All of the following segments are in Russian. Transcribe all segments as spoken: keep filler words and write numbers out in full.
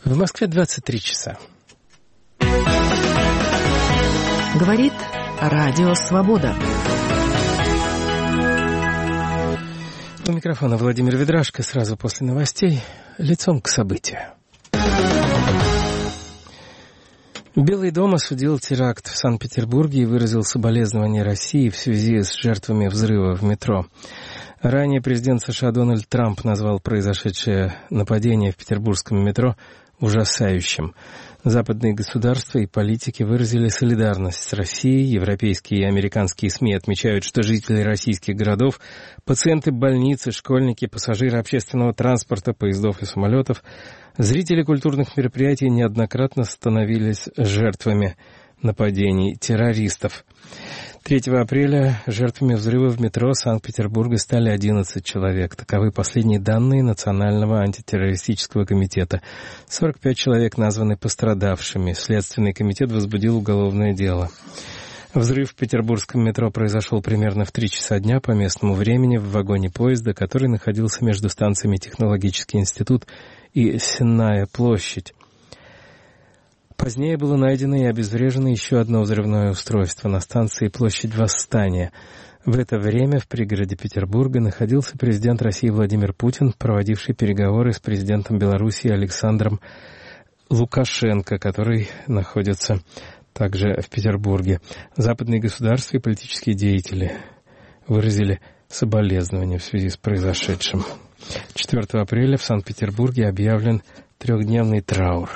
В Москве двадцать три часа. Говорит Радио Свобода. У микрофона Владимир Ведрашко. Сразу после новостей лицом к событию. Белый дом осудил теракт в Санкт-Петербурге и выразил соболезнования России в связи с жертвами взрыва в метро. Ранее президент США Дональд Трамп назвал произошедшее нападение в петербургском метро ужасающим. Западные государства и политики выразили солидарность с Россией. Европейские и американские СМИ отмечают, что жители российских городов, пациенты больницы, школьники, пассажиры общественного транспорта, поездов и самолетов, зрители культурных мероприятий неоднократно становились жертвами нападений террористов. третьего апреля жертвами взрыва в метро Санкт-Петербурга стали одиннадцать человек. Таковы последние данные Национального антитеррористического комитета. сорок пять человек названы пострадавшими. Следственный комитет возбудил уголовное дело. Взрыв в петербургском метро произошел примерно в три часа дня по местному времени в вагоне поезда, который находился между станциями Технологический институт и Сенная площадь. Позднее было найдено и обезврежено еще одно взрывное устройство на станции Площадь Восстания. В это время в пригороде Петербурга находился президент России Владимир Путин, проводивший переговоры с президентом Белоруссии Александром Лукашенко, который находится также в Петербурге. Западные государства и политические деятели выразили соболезнования в связи с произошедшим. четвёртого апреля в Санкт-Петербурге объявлен трехдневный траур.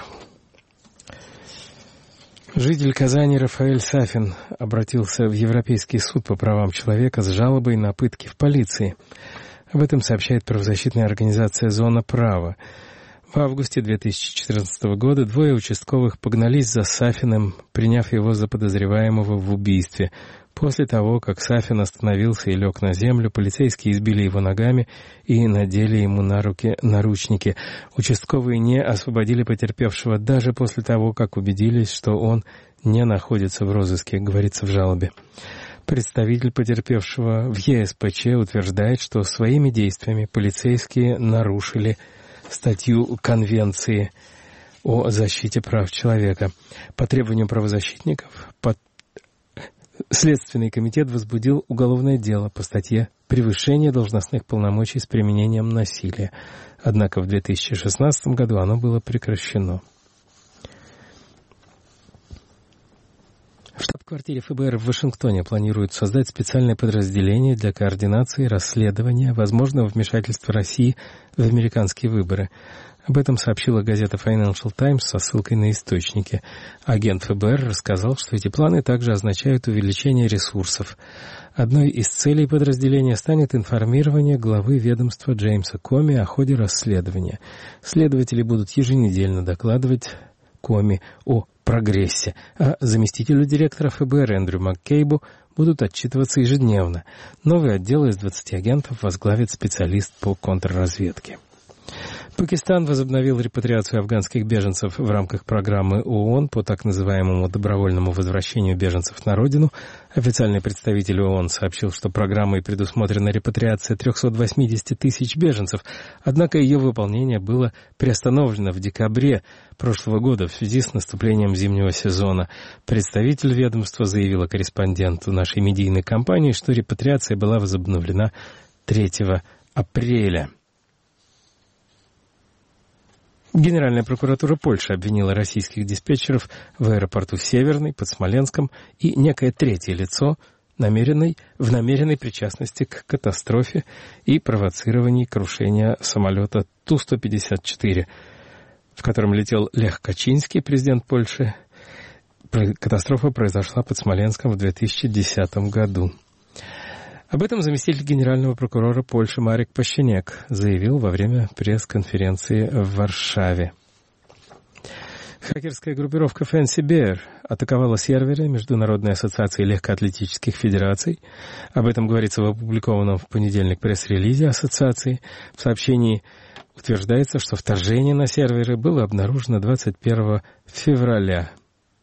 Житель Казани Рафаэль Сафин обратился в Европейский суд по правам человека с жалобой на пытки в полиции. Об этом сообщает правозащитная организация «Зона права». В августе две тысячи четырнадцатого года двое участковых погнались за Сафиным, приняв его за подозреваемого в убийстве. После того, как Сафин остановился и лег на землю, полицейские избили его ногами и надели ему на руки наручники. Участковые не освободили потерпевшего даже после того, как убедились, что он не находится в розыске, говорится в жалобе. Представитель потерпевшего в Е С П Ч утверждает, что своими действиями полицейские нарушили статью Конвенции о защите прав человека. По требованию правозащитников, под Следственный комитет возбудил уголовное дело по статье «Превышение должностных полномочий с применением насилия». Однако в две тысячи шестнадцатом году оно было прекращено. В штаб-квартире Эф Бэ Эр в Вашингтоне планируют создать специальное подразделение для координации расследования возможного вмешательства России в американские выборы. Об этом сообщила газета Financial Times со ссылкой на источники. Агент Эф Бэ Эр рассказал, что эти планы также означают увеличение ресурсов. Одной из целей подразделения станет информирование главы ведомства Джеймса Коми о ходе расследования. Следователи будут еженедельно докладывать Коми о прогрессе, а заместителю директора Эф Бэ Эр Эндрю МакКейбу будут отчитываться ежедневно. Новый отдел из двадцати агентов возглавит специалист по контрразведке. Пакистан возобновил репатриацию афганских беженцев в рамках программы О О Н по так называемому добровольному возвращению беженцев на родину. Официальный представитель О О Н сообщил, что программой предусмотрена репатриация трехсот восьмидесяти тысяч беженцев, однако ее выполнение было приостановлено в декабре прошлого года в связи с наступлением зимнего сезона. Представитель ведомства заявила корреспонденту нашей медийной компании, что репатриация была возобновлена третьего апреля. Генеральная прокуратура Польши обвинила российских диспетчеров в аэропорту Северный под Смоленском и некое третье лицо намеренной, в намеренной причастности к катастрофе и провоцировании крушения самолета Ту сто пятьдесят четыре, в котором летел Лех Качинский, президент Польши. Катастрофа произошла под Смоленском в две тысячи десятом году. Об этом заместитель генерального прокурора Польши Марек Пащенек заявил во время пресс-конференции в Варшаве. Хакерская группировка Fancy Bear атаковала серверы Международной ассоциации легкоатлетических федераций. Об этом говорится в опубликованном в понедельник пресс-релизе ассоциации. В сообщении утверждается, что вторжение на серверы было обнаружено двадцать первого февраля.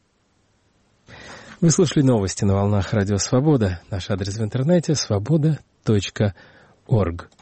Вы слушали новости на волнах Радио Свобода. Наш адрес в интернете — свобода точка орг.